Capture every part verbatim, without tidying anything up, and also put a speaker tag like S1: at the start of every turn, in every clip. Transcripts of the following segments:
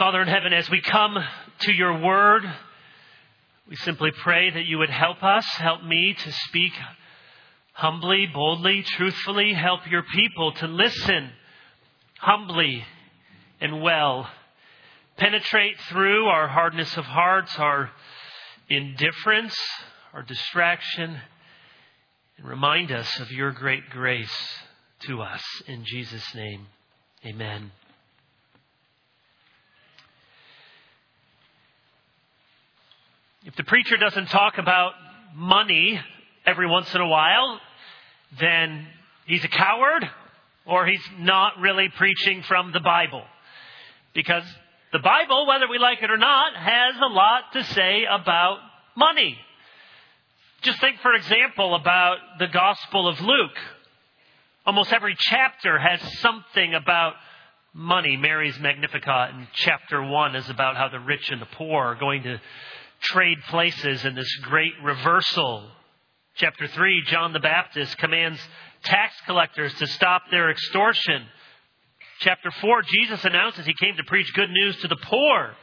S1: Father in heaven, as we come to your word, we simply pray that you would help us, help me to speak humbly, boldly, truthfully. Help your people to listen humbly and well. Penetrate through our hardness of hearts, our indifference, our distraction, and remind us of your great grace to us. In Jesus' name, amen. If the preacher doesn't talk about money every once in a while, then he's a coward or he's not really preaching from the Bible. Because the Bible, whether we like it or not, has a lot to say about money. Just think, for example, about the Gospel of Luke. Almost every chapter has something about money. Mary's Magnificat in chapter one is about how the rich and the poor are going to trade places in this great reversal. Chapter three, John the Baptist commands tax collectors to stop their extortion. Chapter four, Jesus announces he came to preach good news to the poor.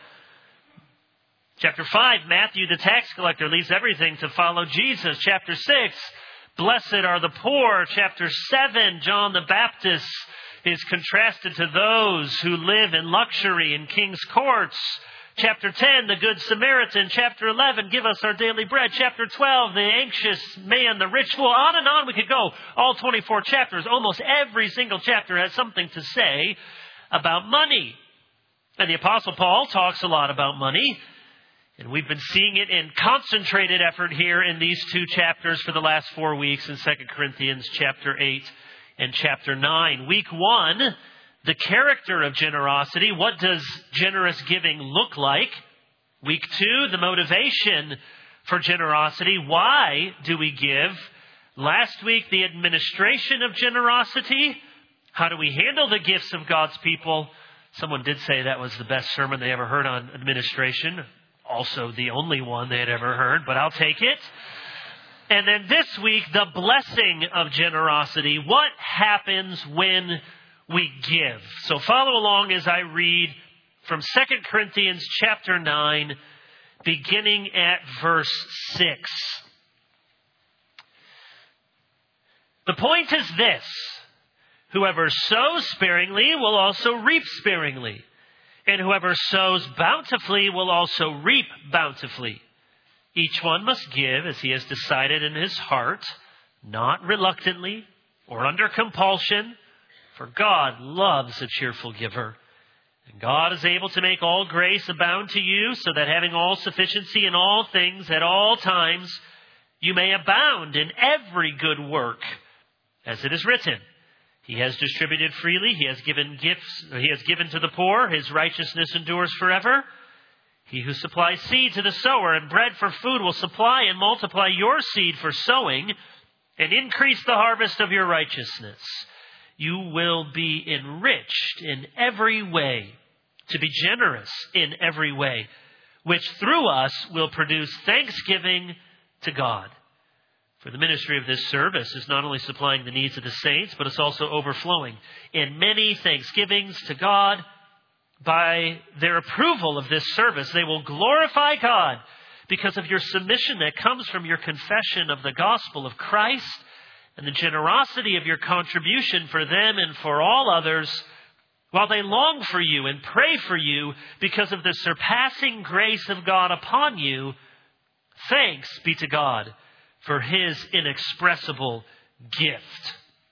S1: Chapter five, Matthew the tax collector leaves everything to follow Jesus. Chapter six, blessed are the poor. Chapter seven, John the Baptist is contrasted to those who live in luxury in king's courts. Chapter ten, the Good Samaritan. Chapter eleven, give us our daily bread. Chapter twelve, the anxious man, the rich fool. On and on we could go. All twenty-four chapters. Almost every single chapter has something to say about money. And the Apostle Paul talks a lot about money. And we've been seeing it in concentrated effort here in these two chapters for the last four weeks in Second Corinthians chapter eight and chapter nine. Week one, the character of generosity. What does generous giving look like? Week two, the motivation for generosity. Why do we give? Last week, the administration of generosity. How do we handle the gifts of God's people? Someone did say that was the best sermon they ever heard on administration. Also the only one they had ever heard, but I'll take it. And then this week, the blessing of generosity. What happens when we give? So follow along as I read from Second Corinthians chapter nine, beginning at verse six. The point is this: whoever sows sparingly will also reap sparingly, and whoever sows bountifully will also reap bountifully. Each one must give as he has decided in his heart, not reluctantly or under compulsion, for God loves a cheerful giver. And God is able to make all grace abound to you, so that having all sufficiency in all things at all times, you may abound in every good work. As it is written, he has distributed freely, he has given gifts, he has given to the poor, his righteousness endures forever. He who supplies seed to the sower and bread for food will supply and multiply your seed for sowing and increase the harvest of your righteousness. You will be enriched in every way, to be generous in every way, which through us will produce thanksgiving to God. For the ministry of this service is not only supplying the needs of the saints, but it's also overflowing in many thanksgivings to God. By their approval of this service, they will glorify God because of your submission that comes from your confession of the gospel of Christ and the generosity of your contribution for them and for all others, while they long for you and pray for you because of the surpassing grace of God upon you. Thanks be to God for his inexpressible gift.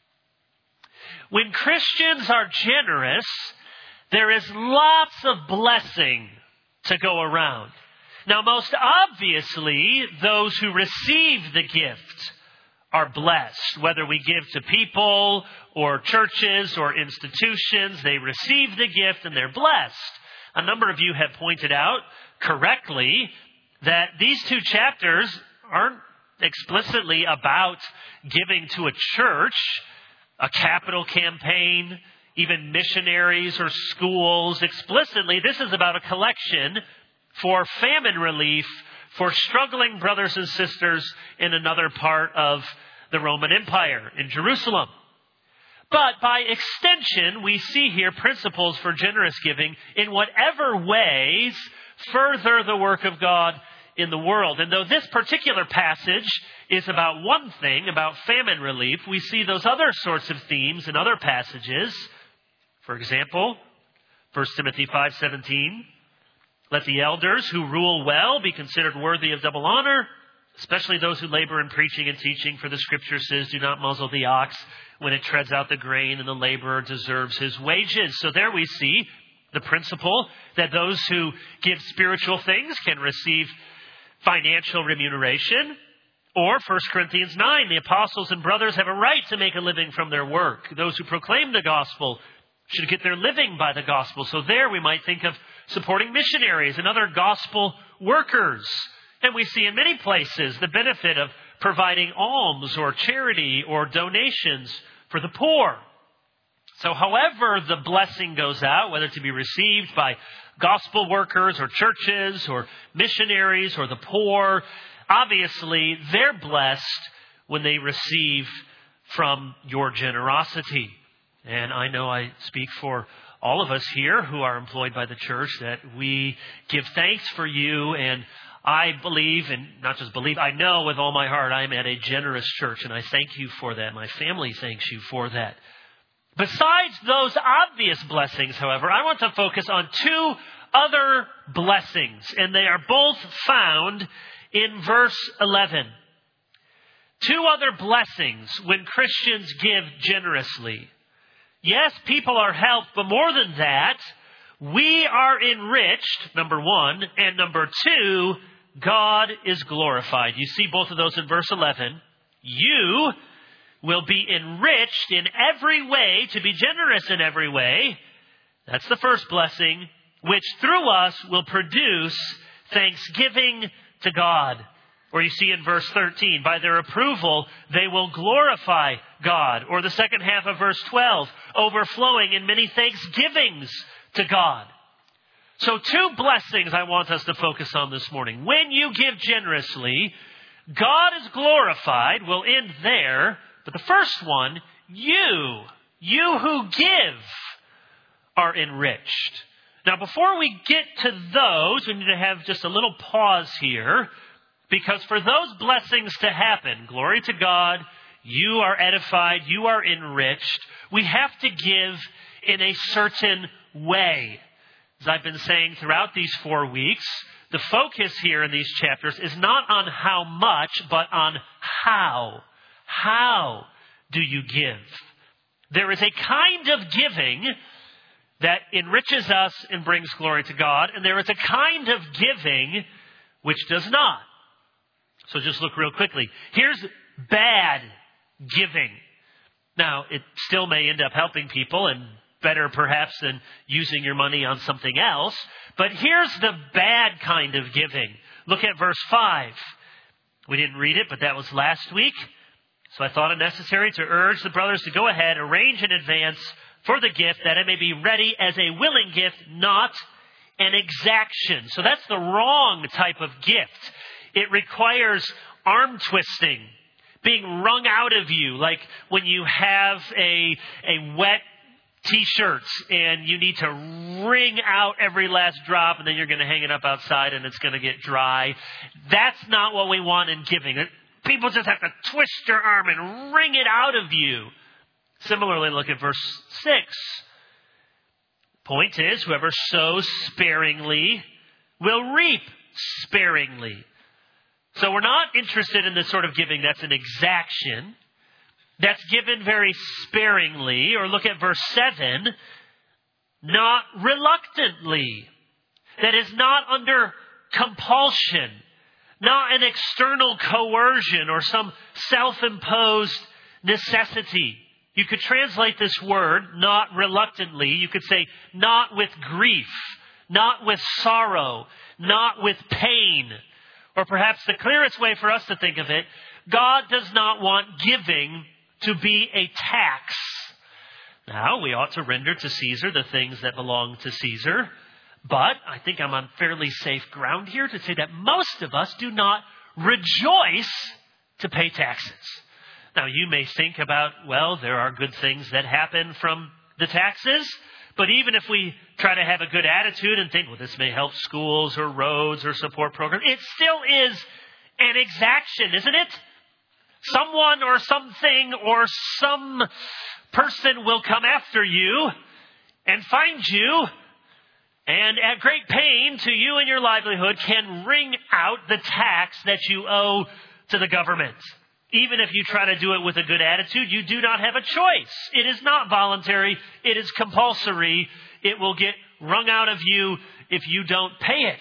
S1: When Christians are generous, there is lots of blessing to go around. Now, most obviously, those who receive the gift are blessed. Whether we give to people or churches or institutions, they receive the gift and they're blessed. A number of you have pointed out correctly that these two chapters aren't explicitly about giving to a church, a capital campaign, even missionaries or schools. Explicitly, this is about a collection for famine relief for struggling brothers and sisters in another part of the Roman Empire, in Jerusalem. But by extension, we see here principles for generous giving in whatever ways further the work of God in the world. And though this particular passage is about one thing, about famine relief, we see those other sorts of themes in other passages. For example, First Timothy five seventeen, let the elders who rule well be considered worthy of double honor, especially those who labor in preaching and teaching, for the scripture says, do not muzzle the ox when it treads out the grain, and the laborer deserves his wages. So there we see the principle that those who give spiritual things can receive financial remuneration. Or First Corinthians nine, the apostles and brothers have a right to make a living from their work. Those who proclaim the gospel should get their living by the gospel. So there we might think of supporting missionaries and other gospel workers. And we see in many places the benefit of providing alms or charity or donations for the poor. So however the blessing goes out, whether to be received by gospel workers or churches or missionaries or the poor, obviously they're blessed when they receive from your generosity. And I know I speak for all of us here who are employed by the church that we give thanks for you, and I believe, and not just believe, I know with all my heart I am at a generous church, and I thank you for that. My family thanks you for that. Besides those obvious blessings, however, I want to focus on two other blessings, and they are both found in verse eleven. Two other blessings when Christians give generously. Yes, people are helped, but more than that, we are enriched, number one, and number two, God is glorified. You see both of those in verse eleven. You will be enriched in every way, to be generous in every way. That's the first blessing, which through us will produce thanksgiving to God. Or you see in verse thirteen, by their approval, they will glorify God. Or the second half of verse twelve, overflowing in many thanksgivings to God. So two blessings I want us to focus on this morning. When you give generously, God is glorified. We'll end there. But the first one, you, you who give, are enriched. Now, before we get to those, we need to have just a little pause here. Because for those blessings to happen, glory to God, you are edified, you are enriched, we have to give in a certain way. As I've been saying throughout these four weeks, the focus here in these chapters is not on how much, but on how. How do you give? There is a kind of giving that enriches us and brings glory to God, and there is a kind of giving which does not. So just look real quickly. Here's bad giving. Now, it still may end up helping people and better perhaps than using your money on something else. But here's the bad kind of giving. Look at verse five. We didn't read it, but that was last week. So I thought it necessary to urge the brothers to go ahead, arrange in advance for the gift, that it may be ready as a willing gift, not an exaction. So that's the wrong type of gift. It requires arm twisting, being wrung out of you, like when you have a, a wet t-shirt and you need to wring out every last drop, and then you're going to hang it up outside and it's going to get dry. That's not what we want in giving. People just have to twist your arm and wring it out of you. Similarly, look at verse six. Point is, whoever sows sparingly will reap sparingly. So we're not interested in the sort of giving that's an exaction, that's given very sparingly. Or look at verse seven, not reluctantly. That is not under compulsion, not an external coercion or some self-imposed necessity. You could translate this word, not reluctantly. You could say, not with grief, not with sorrow, not with pain. Or perhaps the clearest way for us to think of it, God does not want giving to be a tax. Now, we ought to render to Caesar the things that belong to Caesar. But I think I'm on fairly safe ground here to say that most of us do not rejoice to pay taxes. Now, you may think about, well, there are good things that happen from the taxes. But even if we try to have a good attitude and think, well, this may help schools or roads or support programs, it still is an exaction, isn't it? Someone or something or some person will come after you and find you, and at great pain to you and your livelihood can wring out the tax that you owe to the government. Even if you try to do it with a good attitude, you do not have a choice. It is not voluntary. It is compulsory. It will get wrung out of you if you don't pay it.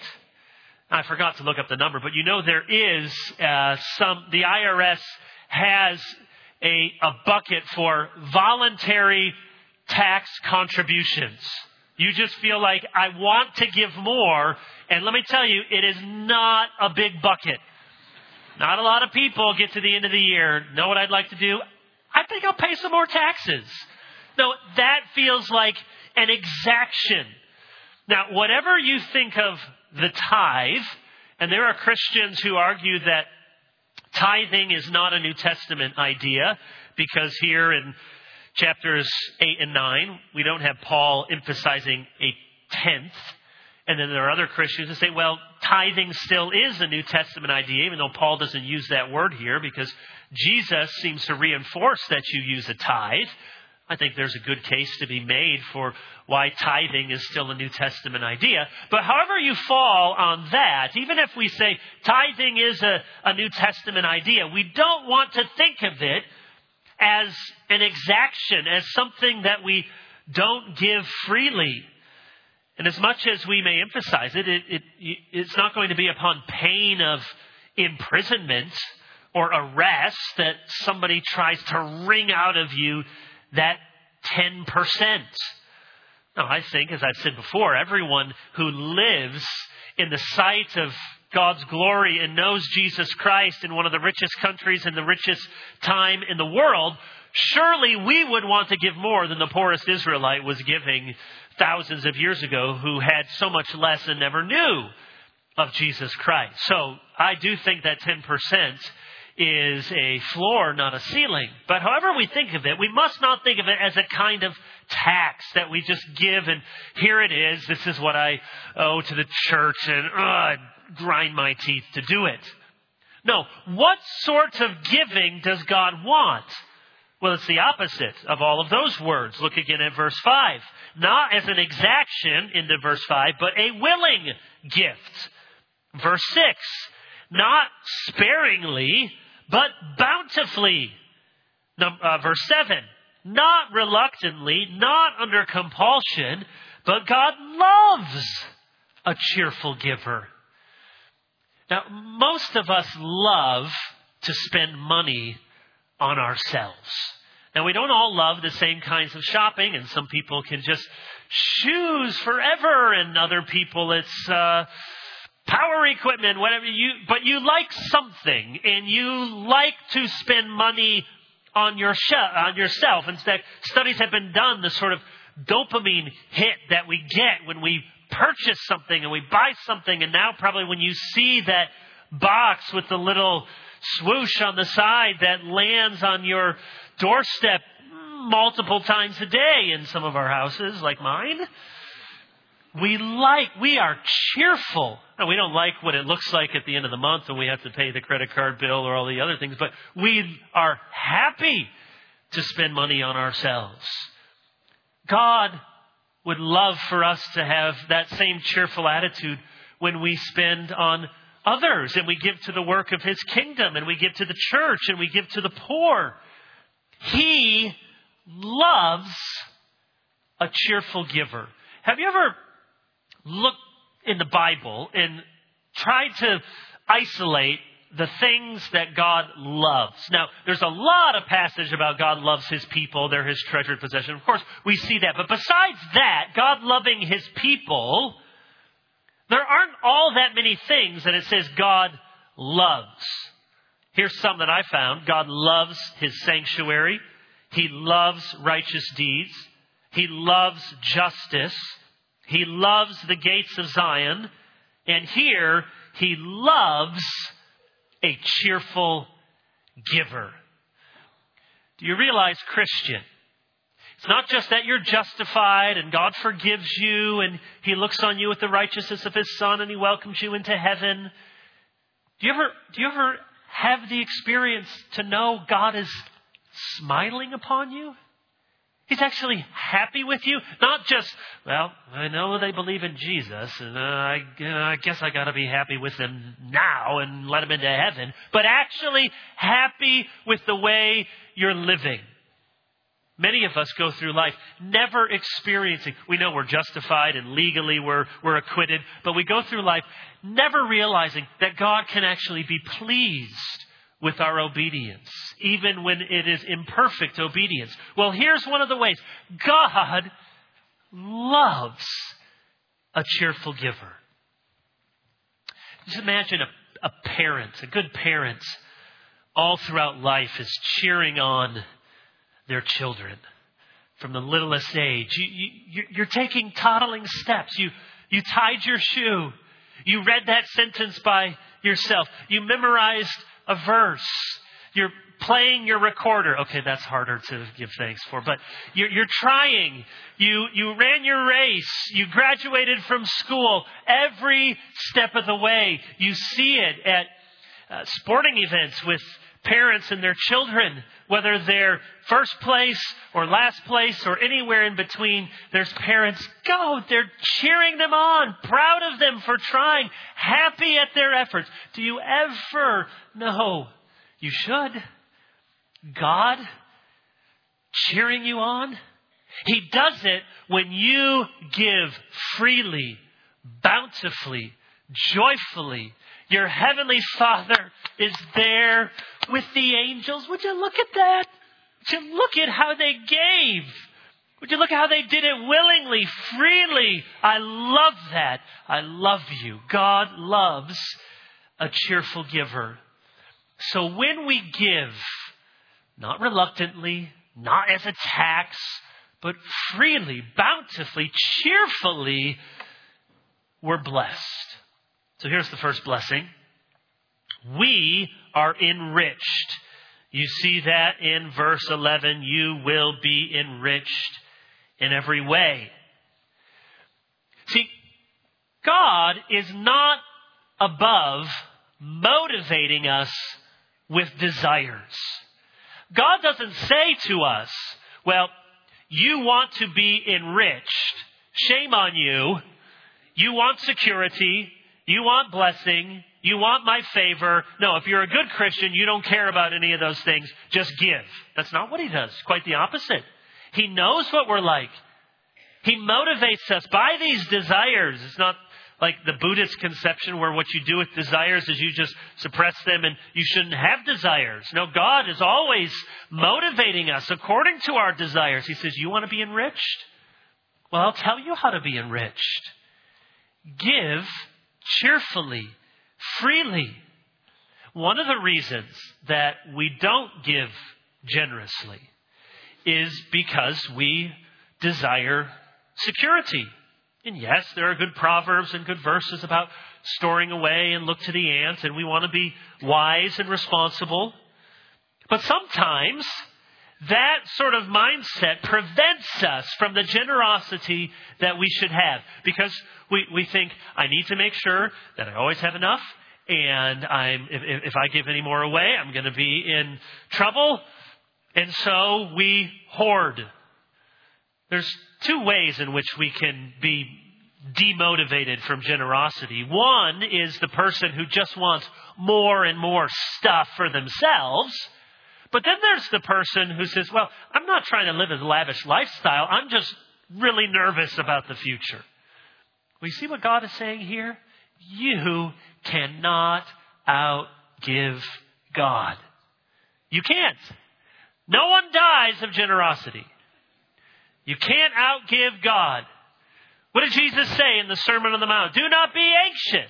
S1: I forgot to look up the number, but you know there is uh, some, the I R S has a, a bucket for voluntary tax contributions. You just feel like, I want to give more. And let me tell you, it is not a big bucket. Not a lot of people get to the end of the year. Know what I'd like to do? I think I'll pay some more taxes. No, that feels like an exaction. Now, whatever you think of the tithe, and there are Christians who argue that tithing is not a New Testament idea, because here in chapters eight and nine, we don't have Paul emphasizing a tenth. And then there are other Christians who say, well, tithing still is a New Testament idea, even though Paul doesn't use that word here, because Jesus seems to reinforce that you use a tithe. I think there's a good case to be made for why tithing is still a New Testament idea. But however you fall on that, even if we say tithing is a, a New Testament idea, we don't want to think of it as an exaction, as something that we don't give freely. And as much as we may emphasize it, it, it, it's not going to be upon pain of imprisonment or arrest that somebody tries to wring out of you that ten percent. Now, I think, as I've said before, everyone who lives in the sight of God's glory and knows Jesus Christ in one of the richest countries and the richest time in the world, surely we would want to give more than the poorest Israelite was giving thousands of years ago, who had so much less and never knew of Jesus Christ. So I do think that ten percent is a floor, not a ceiling. But however we think of it, we must not think of it as a kind of tax that we just give and here it is, this is what I owe to the church, and uh, I grind my teeth to do it. No, what sort of giving does God want? Well, it's the opposite of all of those words. Look again at verse five. Not as an exaction into verse five, but a willing gift. Verse six. Not sparingly, but bountifully. Uh, verse seven. Not reluctantly, not under compulsion, but God loves a cheerful giver. Now, most of us love to spend money on ourselves. Now, we don't all love the same kinds of shopping, and some people can just shoes forever, and other people it's uh, power equipment, whatever you. But you like something, and you like to spend money on your sh- on yourself. In fact, studies have been done. The sort of dopamine hit that we get when we purchase something and we buy something, and now probably when you see that box with the little swoosh on the side that lands on your doorstep multiple times a day in some of our houses, like mine. We like, we are cheerful. Now, we don't like what it looks like at the end of the month when we have to pay the credit card bill or all the other things, but we are happy to spend money on ourselves. God would love for us to have that same cheerful attitude when we spend on others, and we give to the work of His kingdom, and we give to the church, and we give to the poor. He loves a cheerful giver. Have you ever looked in the Bible and tried to isolate the things that God loves? Now, there's a lot of passage about God loves His people. They're His treasured possession. Of course, we see that. But besides that, God loving His people, there aren't all that many things that it says God loves. Here's some that I found. God loves His sanctuary. He loves righteous deeds. He loves justice. He loves the gates of Zion. And here, He loves a cheerful giver. Do you realize, Christian, it's not just that you're justified and God forgives you and He looks on you with the righteousness of His Son and He welcomes you into heaven. Do you ever, do you ever have the experience to know God is smiling upon you? He's actually happy with you. Not just, well, I know they believe in Jesus, and uh, I, uh, I guess I got to be happy with them now and let them into heaven. But actually happy with the way you're living. Many of us go through life never experiencing, we know we're justified and legally we're, we're acquitted, but we go through life never realizing that God can actually be pleased with our obedience, even when it is imperfect obedience. Well, here's one of the ways. God loves a cheerful giver. Just imagine a, a parent, a good parent, all throughout life is cheering on their children from the littlest age. You, you, you're taking toddling steps. You, you tied your shoe. You read that sentence by yourself. You memorized a verse. You're playing your recorder. Okay, that's harder to give thanks for, but you're, you're trying. You, you ran your race. You graduated from school. Every step of the way, you see it at uh, sporting events with parents and their children, whether they're first place or last place or anywhere in between. There's parents, go, they're cheering them on, proud of them for trying, happy at their efforts. Do you ever know? You should. God cheering you on? He does it when you give freely, bountifully, joyfully. Your heavenly Father is there with the angels. Would you look at that? Would you look at how they gave? Would you look at how they did it willingly, freely? I love that. I love you. God loves a cheerful giver. So when we give, not reluctantly, not as a tax, but freely, bountifully, cheerfully, we're blessed. So here's the first blessing. We are enriched. You see that in verse eleven. You will be enriched in every way. See, God is not above motivating us with desires. God doesn't say to us, well, you want to be enriched. Shame on you. You want security. You want blessing. You want my favor. No, if you're a good Christian, you don't care about any of those things. Just give. That's not what He does. Quite the opposite. He knows what we're like. He motivates us by these desires. It's not like the Buddhist conception where what you do with desires is you just suppress them and you shouldn't have desires. No, God is always motivating us according to our desires. He says, you want to be enriched? Well, I'll tell you how to be enriched. Give cheerfully, freely. One of the reasons that we don't give generously is because we desire security. And yes, there are good proverbs and good verses about storing away and look to the ant, and we want to be wise and responsible. But sometimes that sort of mindset prevents us from the generosity that we should have, because we, we think, I need to make sure that I always have enough, and I'm if, if I give any more away, I'm going to be in trouble. And so we hoard. There's two ways in which we can be demotivated from generosity. One is the person who just wants more and more stuff for themselves. But then there's the person who says, well, I'm not trying to live a lavish lifestyle. I'm just really nervous about the future. Well, you see what God is saying here? You cannot outgive God. You can't. No one dies of generosity. You can't outgive God. What did Jesus say in the Sermon on the Mount? Do not be anxious.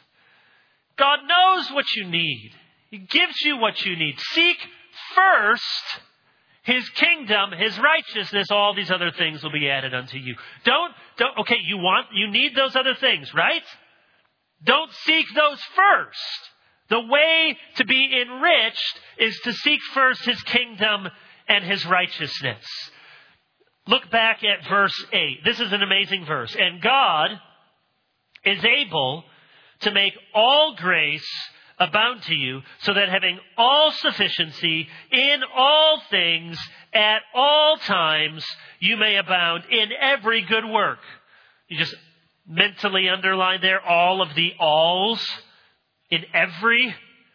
S1: God knows what you need. He gives you what you need. Seek first His kingdom, His righteousness. All these other things will be added unto you. Don't, don't, okay, you want, you need those other things, right? Don't seek those first. The way to be enriched is to seek first His kingdom and his righteousness. Look back at verse eight. This is an amazing verse. And God is able to make all grace abound to you, so that having all sufficiency in all things at all times, you may abound in every good work. You just mentally underline there all of the alls. In every.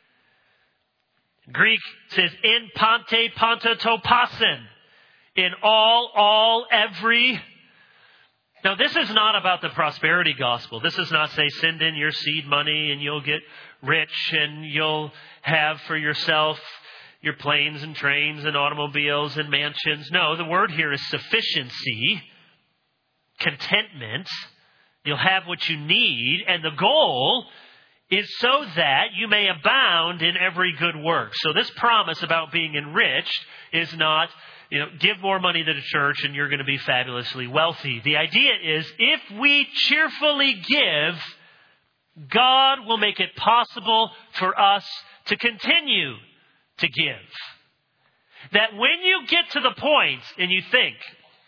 S1: Greek says in pante panta topasen. In all, all, every. Now this is not about the prosperity gospel. This is not say send in your seed money and you'll get rich and you'll have for yourself your planes and trains and automobiles and mansions. No, the word here is sufficiency, contentment. You'll have what you need, and the goal is so that you may abound in every good work. So this promise about being enriched is not, you know, give more money to the church and you're going to be fabulously wealthy. The idea is if we cheerfully give, God will make it possible for us to continue to give. That when you get to the point and you think,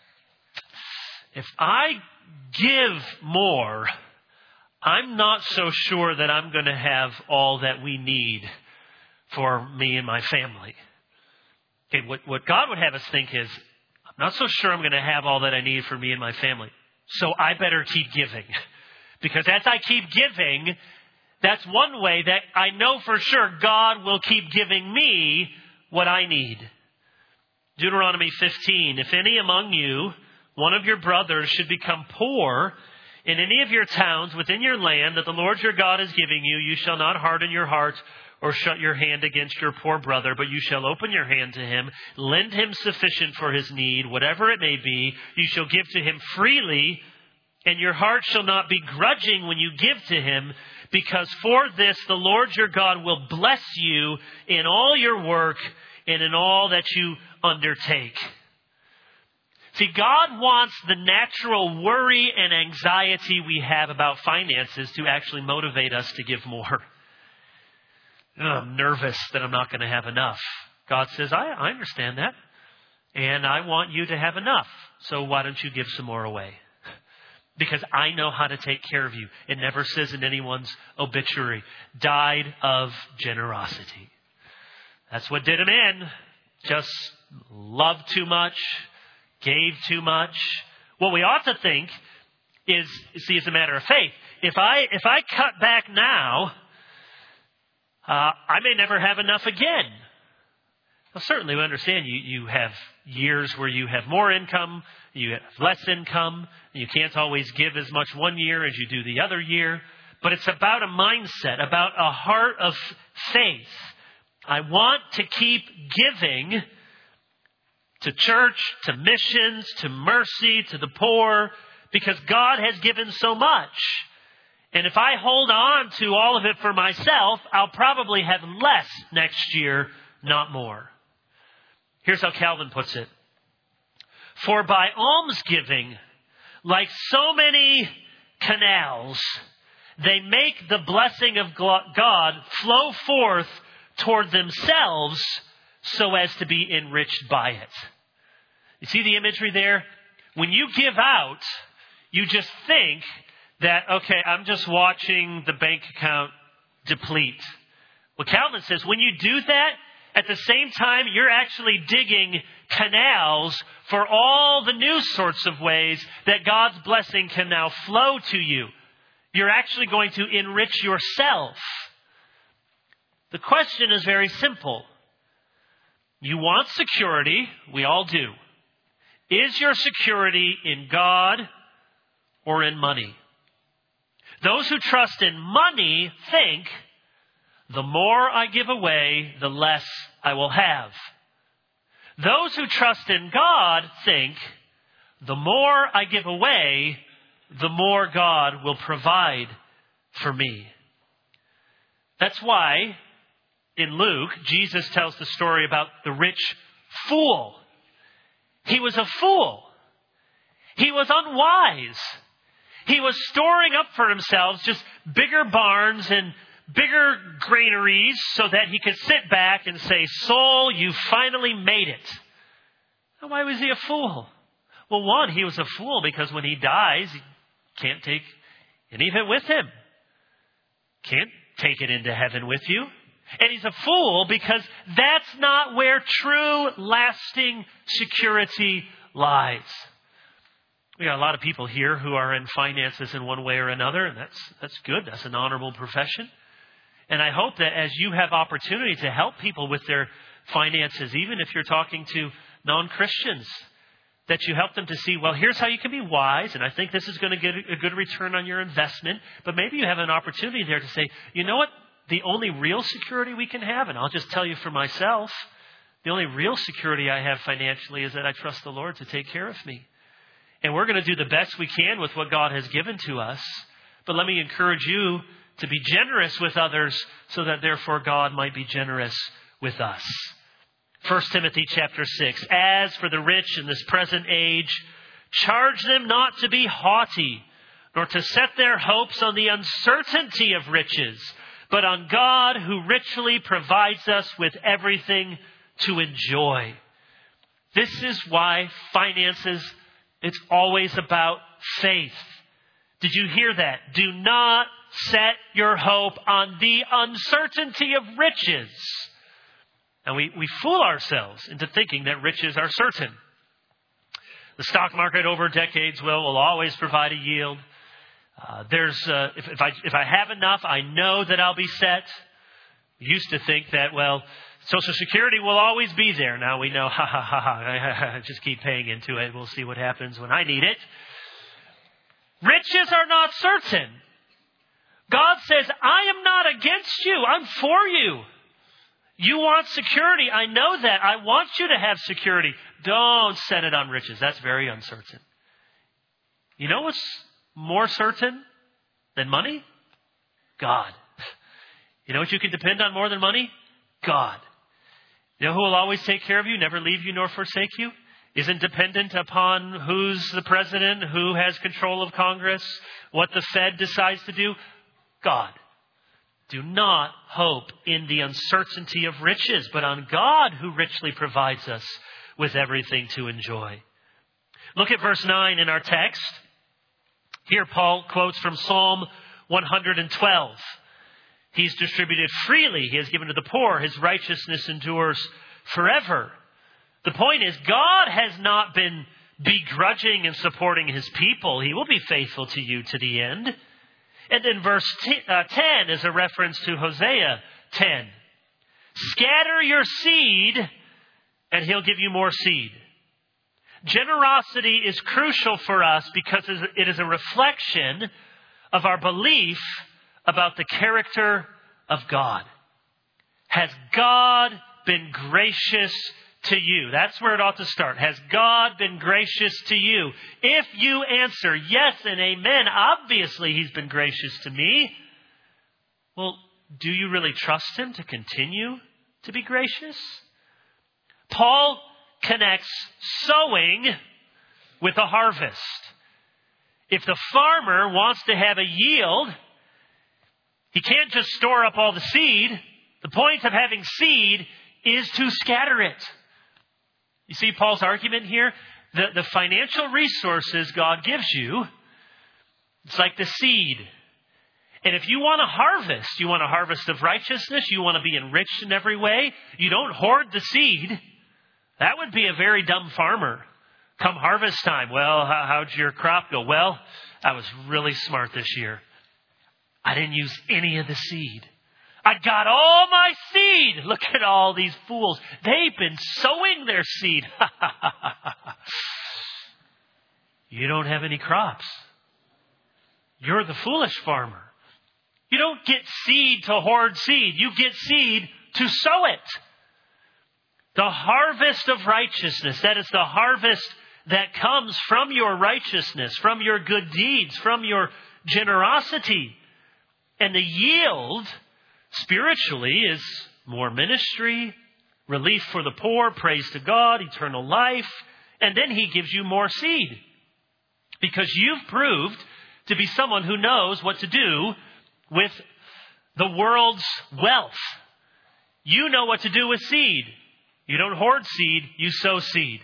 S1: if I give more, I'm not so sure that I'm going to have all that we need for me and my family. Okay, what, what God would have us think is, I'm not so sure I'm going to have all that I need for me and my family. So I better keep giving. Because as I keep giving, that's one way that I know for sure God will keep giving me what I need. Deuteronomy fifteen, if any among you, one of your brothers should become poor in any of your towns within your land that the Lord your God is giving you, you shall not harden your heart or shut your hand against your poor brother, but you shall open your hand to him, lend him sufficient for his need, whatever it may be. You shall give to him freely, and your heart shall not be grudging when you give to him, because for this the Lord your God will bless you in all your work and in all that you undertake. See, God wants the natural worry and anxiety we have about finances to actually motivate us to give more. I'm nervous that I'm not going to have enough. God says, I, I understand that. And I want you to have enough. So why don't you give some more away? Because I know how to take care of you. It never says in anyone's obituary, died of generosity. That's what did him in. Just loved too much. Gave too much. What we ought to think is, see, it's a matter of faith. If I if I cut back now, uh, I may never have enough again. Well, certainly we understand you, you have years where you have more income, you have less income, and you can't always give as much one year as you do the other year. But it's about a mindset, about a heart of faith. I want to keep giving to church, to missions, to mercy, to the poor, because God has given so much. And if I hold on to all of it for myself, I'll probably have less next year, not more. Here's how Calvin puts it. For by almsgiving, like so many canals, they make the blessing of God flow forth toward themselves so as to be enriched by it. You see the imagery there? When you give out, you just think that, okay, I'm just watching the bank account deplete. Well, Calvin says when you do that, at the same time, you're actually digging canals for all the new sorts of ways that God's blessing can now flow to you. You're actually going to enrich yourself. The question is very simple. You want security. We all do. Is your security in God or in money? Those who trust in money think, the more I give away, the less I will have. Those who trust in God think, the more I give away, the more God will provide for me. That's why in Luke, Jesus tells the story about the rich fool. He was a fool. He was unwise. He was storing up for himself just bigger barns and bigger granaries so that he could sit back and say, soul, you finally made it. Now, why was he a fool? Well, one, he was a fool because when he dies, he can't take any of it with him. Can't take it into heaven with you. And he's a fool because that's not where true, lasting security lies. We got a lot of people here who are in finances in one way or another, and that's that's good. That's an honorable profession. And I hope that as you have opportunity to help people with their finances, even if you're talking to non-Christians, that you help them to see, well, here's how you can be wise, and I think this is going to get a good return on your investment. But maybe you have an opportunity there to say, you know what? The only real security we can have, and I'll just tell you for myself, the only real security I have financially is that I trust the Lord to take care of me. And we're going to do the best we can with what God has given to us. But let me encourage you to be generous with others so that therefore God might be generous with us. First Timothy chapter six. As for the rich in this present age, charge them not to be haughty, nor to set their hopes on the uncertainty of riches, but on God who richly provides us with everything to enjoy. This is why finances, it's always about faith. Did you hear that? Do not set your hope on the uncertainty of riches. And we, we fool ourselves into thinking that riches are certain. The stock market over decades will, will always provide a yield. Uh, there's uh, if, if I if I have enough, I know that I'll be set. We used to think that, well, Social Security will always be there. Now we know, ha ha ha ha, just keep paying into it. We'll see what happens when I need it. Riches are not certain. God says, I am not against you. I'm for you. You want security. I know that. I want you to have security. Don't set it on riches. That's very uncertain. You know what's more certain than money? God. You know what you can depend on more than money? God. You know who will always take care of you, never leave you nor forsake you? Isn't dependent upon who's the president, who has control of Congress, what the Fed decides to do? God. Do not hope in the uncertainty of riches, but on God who richly provides us with everything to enjoy. Look at verse nine in our text. Here Paul quotes from Psalm one hundred twelve. He's distributed freely. He has given to the poor. His righteousness endures forever. The point is, God has not been begrudging in supporting his people. He will be faithful to you to the end. And then verse ten is a reference to Hosea ten. Scatter your seed, and he'll give you more seed. Generosity is crucial for us because it is a reflection of our belief about the character of God. Has God been gracious to you? That's where it ought to start. Has God been gracious to you? If you answer yes and amen, obviously he's been gracious to me. Well, do you really trust him to continue to be gracious? Paul connects sowing with a harvest. If the farmer wants to have a yield, he can't just store up all the seed. The point of having seed is to scatter it. You see Paul's argument here? The, the financial resources God gives you, it's like the seed. And if you want to harvest, you want a harvest of righteousness, you want to be enriched in every way, you don't hoard the seed. That would be a very dumb farmer. Come harvest time. Well, how, how'd your crop go? Well, I was really smart this year. I didn't use any of the seed. I got all my seed. Look at all these fools. They've been sowing their seed. You don't have any crops. You're the foolish farmer. You don't get seed to hoard seed. You get seed to sow it. The harvest of righteousness, that is the harvest that comes from your righteousness, from your good deeds, from your generosity. And the yield, spiritually, is more ministry, relief for the poor, praise to God, eternal life. And then he gives you more seed. Because you've proved to be someone who knows what to do with the world's wealth. You know what to do with seed. You don't hoard seed, you sow seed.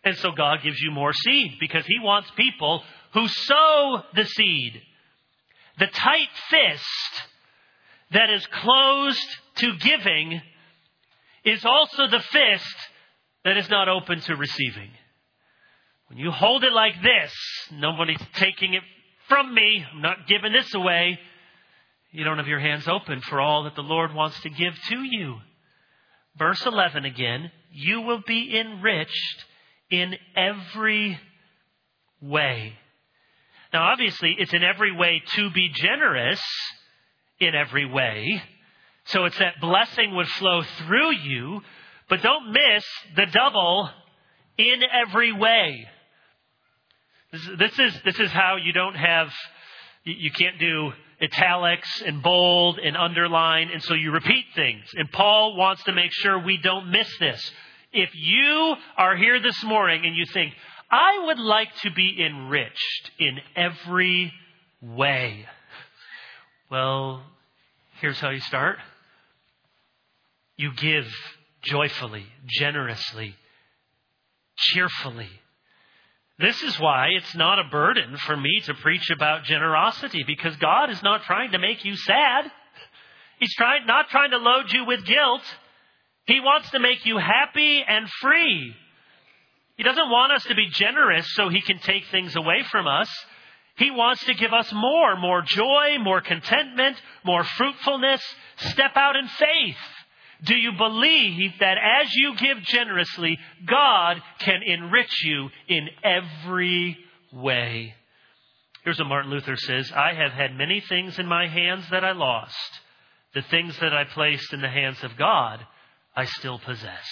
S1: And so God gives you more seed because he wants people who sow the seed. The tight fist that is closed to giving is also the fist that is not open to receiving. When you hold it like this, nobody's taking it from me, I'm not giving this away. You don't have your hands open for all that the Lord wants to give to you. Verse eleven again, you will be enriched in every way. Now obviously it's in every way to be generous in every way. So it's that blessing would flow through you, but don't miss the double in every way. This, this is this is how you don't have, you, you can't do italics and bold and underline, and so you repeat things. And Paul wants to make sure we don't miss this. If you are here this morning and you think, I would like to be enriched in every way. Well, here's how you start. You give joyfully, generously, cheerfully. This is why it's not a burden for me to preach about generosity, because God is not trying to make you sad. He's trying, not trying to load you with guilt. He wants to make you happy and free. He doesn't want us to be generous so he can take things away from us. He wants to give us more, more joy, more contentment, more fruitfulness. Step out in faith. Do you believe that as you give generously, God can enrich you in every way? Here's what Martin Luther says. I have had many things in my hands that I lost. The things that I placed in the hands of God, I still possess.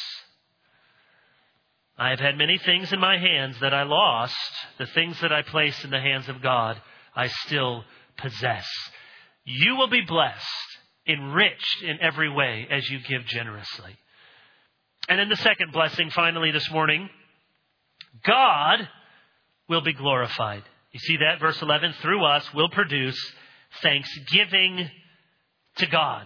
S1: I have had many things in my hands that I lost. The things that I placed in the hands of God, I still possess. You will be blessed, enriched in every way as you give generously. And then the second blessing, finally this morning, God will be glorified. You see that? Verse eleven, through us will produce thanksgiving to God.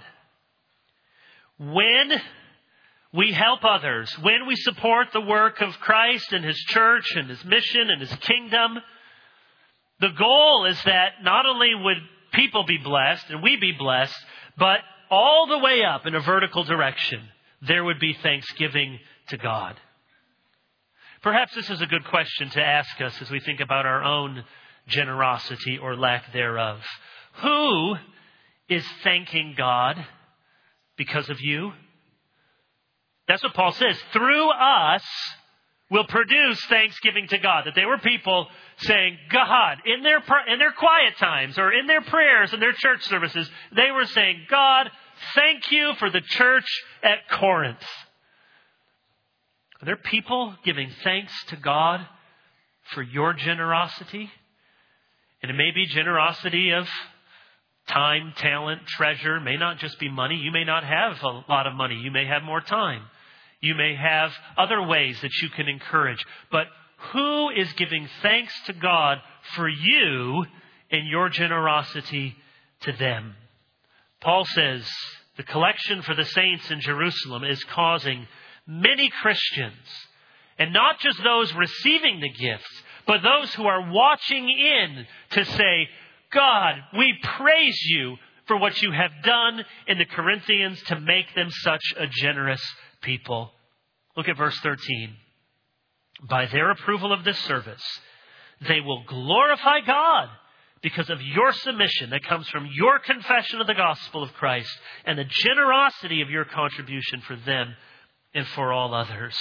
S1: When we help others, when we support the work of Christ and his church and his mission and his kingdom, the goal is that not only would people be blessed and we be blessed, but all the way up in a vertical direction, there would be thanksgiving to God. Perhaps this is a good question to ask us as we think about our own generosity or lack thereof. Who is thanking God because of you? That's what Paul says. Through us will produce thanksgiving to God. That they were people saying, God, in their in their quiet times or in their prayers and their church services, they were saying, God, thank you for the church at Corinth. Are there people giving thanks to God for your generosity? And it may be generosity of time, talent, treasure. It may not just be money. You may not have a lot of money. You may have more time. You may have other ways that you can encourage. But who is giving thanks to God for you and your generosity to them? Paul says the collection for the saints in Jerusalem is causing many Christians, and not just those receiving the gifts, but those who are watching in to say, God, we praise you for what you have done in the Corinthians to make them such a generous people. Look at verse thirteen. By their approval of this service, they will glorify God because of your submission that comes from your confession of the gospel of Christ and the generosity of your contribution for them and for all others.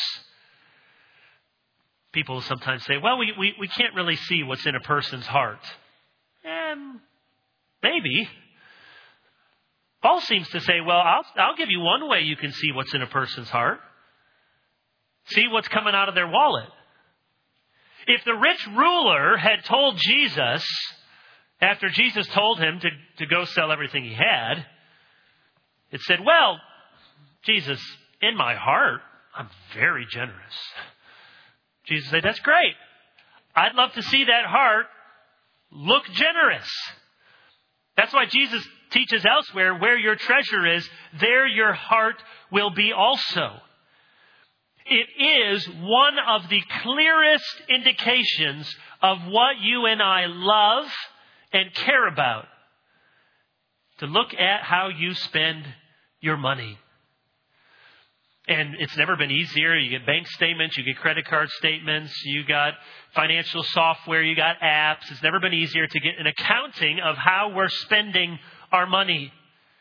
S1: People sometimes say, well, we, we, we can't really see what's in a person's heart. Um, maybe. Paul seems to say, well, I'll, I'll give you one way you can see what's in a person's heart. See what's coming out of their wallet. If the rich ruler had told Jesus, after Jesus told him to, to go sell everything he had, it said, well, Jesus, in my heart, I'm very generous. Jesus said, that's great. I'd love to see that heart look generous. That's why Jesus teaches elsewhere, where your treasure is, there your heart will be also. It is one of the clearest indications of what you and I love and care about, to look at how you spend your money. And it's never been easier. You get bank statements, you get credit card statements, you got financial software, you got apps. It's never been easier to get an accounting of how we're spending our money.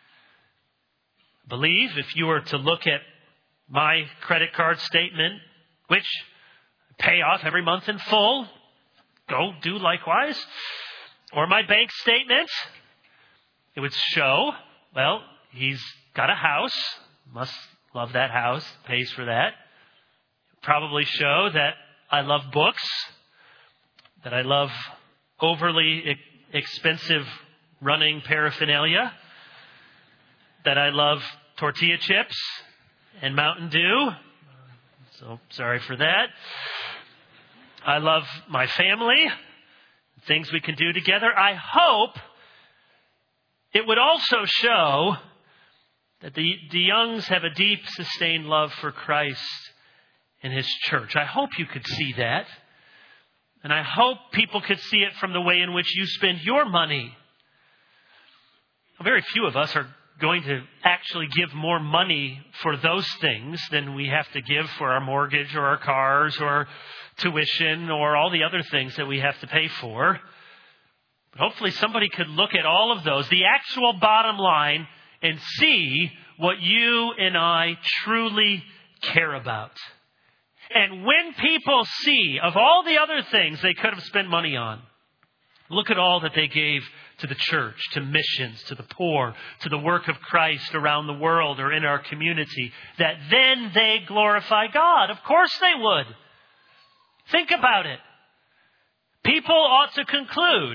S1: I believe if you were to look at my credit card statement, which I pay off every month in full, go do likewise, or my bank statement, it would show, well, he's got a house, must love that house, pays for that. Probably show that I love books, that I love overly e- expensive running paraphernalia, that I love tortilla chips and Mountain Dew. So sorry for that. I love my family, things we can do together. I hope it would also show that the, the Youngs have a deep, sustained love for Christ and His church. I hope you could see that. And I hope people could see it from the way in which you spend your money. Very few of us are going to actually give more money for those things than we have to give for our mortgage or our cars or tuition or all the other things that we have to pay for. But hopefully somebody could look at all of those, the actual bottom line, and see what you and I truly care about. And when people see of all the other things they could have spent money on, look at all that they gave to the church, to missions, to the poor, to the work of Christ around the world or in our community, that then they glorify God. Of course they would. Think about it. People ought to conclude,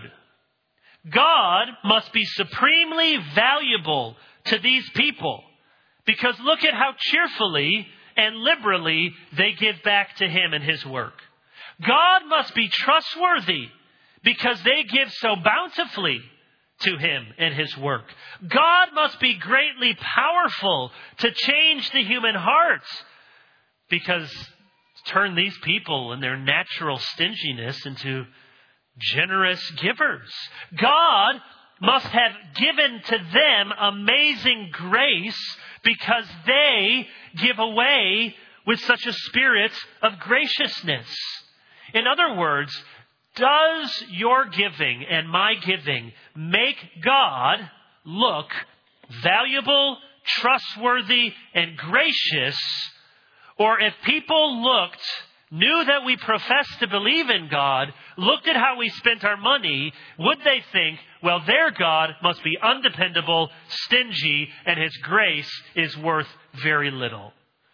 S1: God must be supremely valuable to these people, because look at how cheerfully and liberally they give back to Him and His work. God must be trustworthy because they give so bountifully to Him and His work. God must be greatly powerful to change the human hearts, because turn these people and their natural stinginess into generous givers. God must have given to them amazing grace because they give away with such a spirit of graciousness. In other words, does your giving and my giving make God look valuable, trustworthy, and gracious? Or if people looked, knew that we professed to believe in God, looked at how we spent our money, would they think, well, their God must be undependable, stingy, and His grace is worth very little?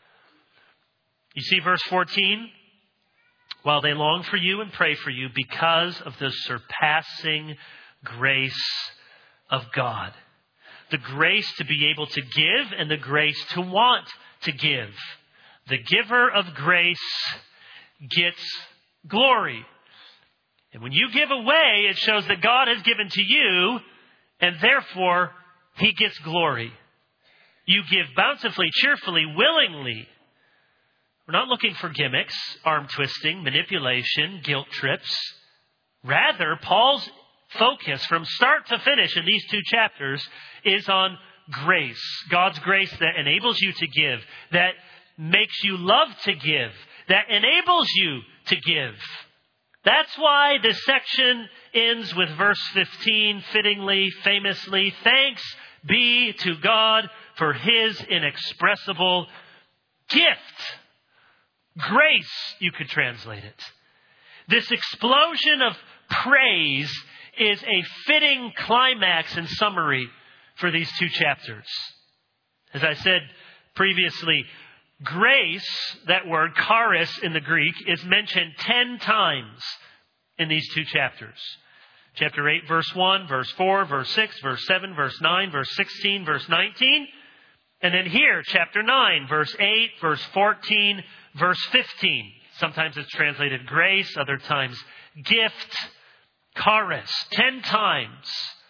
S1: You see verse fourteen? While they long for you and pray for you because of the surpassing grace of God. The grace to be able to give and the grace to want to give. The giver of grace gets glory. And when you give away, it shows that God has given to you, and therefore He gets glory. You give bountifully, cheerfully, willingly. We're not looking for gimmicks, arm twisting, manipulation, guilt trips. Rather, Paul's focus from start to finish in these two chapters is on grace. God's grace that enables you to give, that makes you love to give, that enables you to give. That's why this section ends with verse fifteen, fittingly, famously, thanks be to God for His inexpressible gift. Grace, you could translate it. This explosion of praise is a fitting climax and summary for these two chapters. As I said previously, grace, that word charis in the Greek, is mentioned ten times in these two chapters. Chapter eight, verse one, verse four, verse six, verse seven, verse nine, verse sixteen, verse nineteen. And then here, chapter nine, verse eight, verse fourteen, verse fifteen. Sometimes it's translated grace, other times gift, charis, ten times.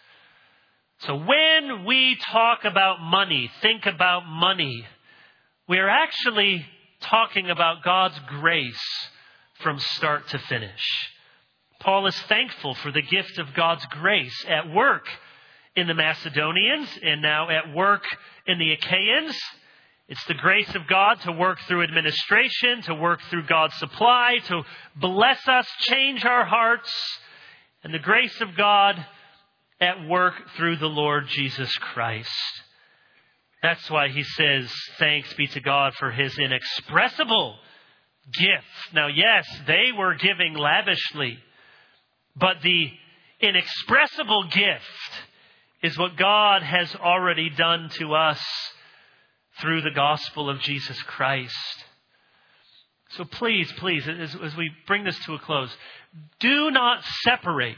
S1: So when we talk about money, think about money, we are actually talking about God's grace from start to finish. Paul is thankful for the gift of God's grace at work in the Macedonians and now at work in the Achaeans. It's the grace of God to work through administration, to work through God's supply, to bless us, change our hearts, and the grace of God at work through the Lord Jesus Christ. That's why he says, thanks be to God for his inexpressible gift. Now, yes, they were giving lavishly, but the inexpressible gift is what God has already done to us through the gospel of Jesus Christ. So please, please, as, as we bring this to a close, do not separate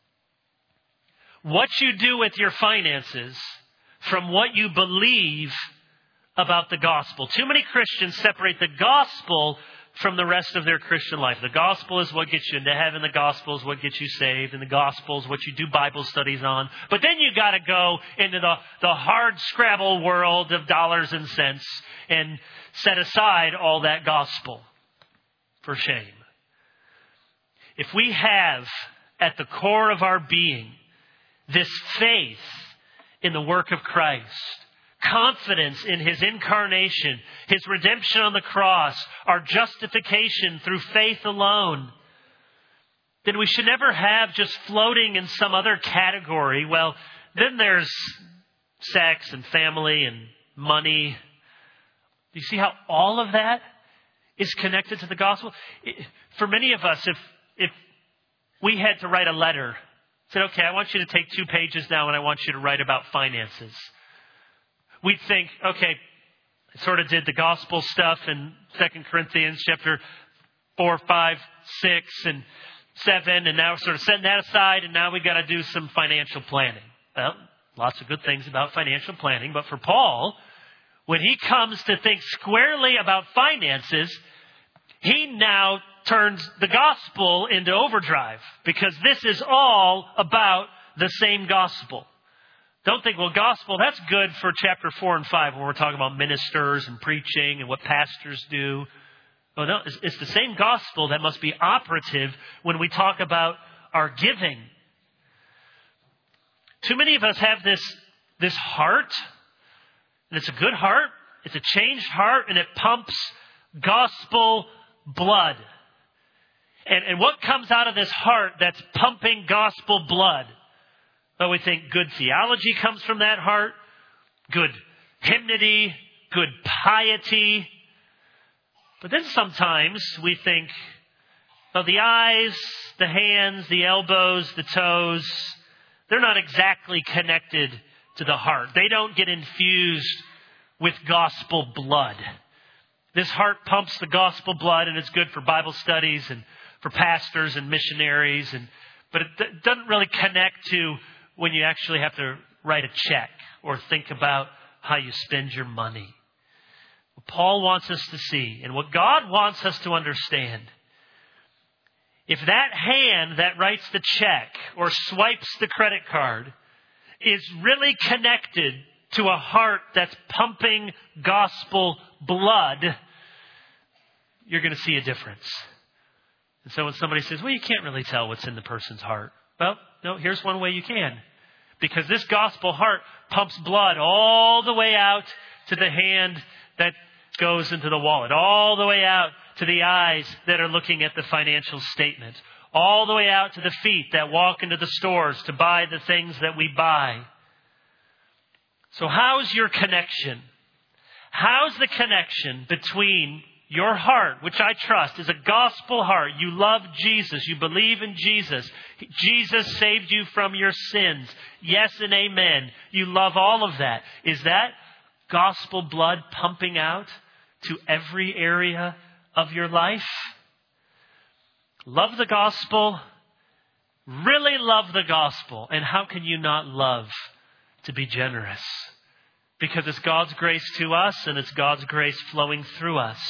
S1: what you do with your finances from what you believe about the gospel. Too many Christians separate the gospel from the rest of their Christian life. The gospel is what gets you into heaven. The gospel is what gets you saved. And the gospel is what you do Bible studies on. But then you got to go into the, the hard scrabble world of dollars and cents and set aside all that gospel. For shame. If we have at the core of our being this faith in the work of Christ, confidence in his incarnation, his redemption on the cross, our justification through faith alone, then we should never have just floating in some other category. Well, then there's sex and family and money. Do you see how all of that is connected to the gospel? For many of us, if if we had to write a letter, said, okay, I want you to take two pages now and I want you to write about finances. We'd think, okay, I sort of did the gospel stuff in Second Corinthians chapter four, five, six, and seven, and now we're sort of setting that aside, and now we've got to do some financial planning. Well, lots of good things about financial planning, but for Paul, when he comes to think squarely about finances, he now turns the gospel into overdrive, because this is all about the same gospel. Don't think, well, gospel, that's good for chapter four and five when we're talking about ministers and preaching and what pastors do. Oh, no, it's, it's the same gospel that must be operative when we talk about our giving. Too many of us have this, this heart, and it's a good heart. It's a changed heart, and it pumps gospel blood. And, and what comes out of this heart that's pumping gospel blood? Well, we think good theology comes from that heart, good hymnody, good piety. But then sometimes we think, well, the eyes, the hands, the elbows, the toes, they're not exactly connected to the heart. They don't get infused with gospel blood. This heart pumps the gospel blood, and it's good for Bible studies and for pastors and missionaries, and but it d- doesn't really connect to when you actually have to write a check or think about how you spend your money. What Paul wants us to see, and what God wants us to understand, if that hand that writes the check or swipes the credit card is really connected to a heart that's pumping gospel blood, you're going to see a difference. And so when somebody says, well, you can't really tell what's in the person's heart. Well, no, here's one way you can. Because this gospel heart pumps blood all the way out to the hand that goes into the wallet, all the way out to the eyes that are looking at the financial statement, all the way out to the feet that walk into the stores to buy the things that we buy. So how's your connection? How's the connection between your heart, which I trust is a gospel heart? You love Jesus. You believe in Jesus. Jesus saved you from your sins. Yes and amen. You love all of that. Is that gospel blood pumping out to every area of your life? Love the gospel. Really love the gospel. And how can you not love to be generous? Because it's God's grace to us, and it's God's grace flowing through us.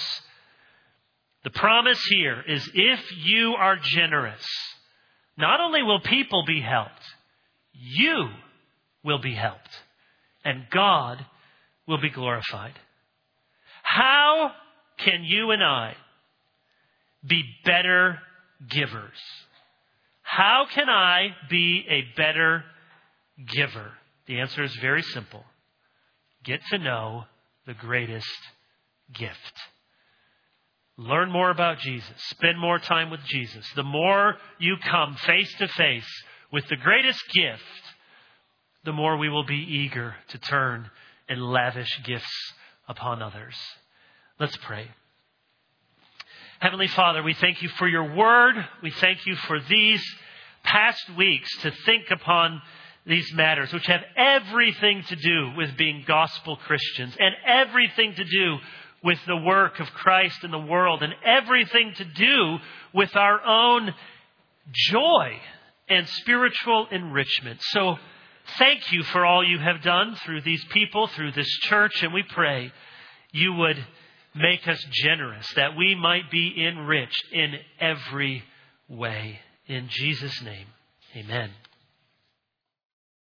S1: The promise here is if you are generous, not only will people be helped, you will be helped, and God will be glorified. How can you and I be better givers? How can I be a better giver? The answer is very simple. Get to know the greatest gift. Learn more about Jesus. Spend more time with Jesus. The more you come face to face with the greatest gift, the more we will be eager to turn and lavish gifts upon others. Let's pray. Heavenly Father, we thank you for your word. We thank you for these past weeks to think upon these matters, which have everything to do with being gospel Christians and everything to do with the work of Christ in the world and everything to do with our own joy and spiritual enrichment. So thank you for all you have done through these people, through this church, and we pray you would make us generous, that we might be enriched in every way. In Jesus' name, amen.